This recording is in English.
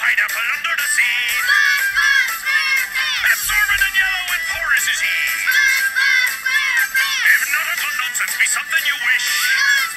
pineapple under the sea. SpongeBob SquarePants! Absorbent and yellow and porous is he. SpongeBob SquarePants! If nautical nonsense be something you wish,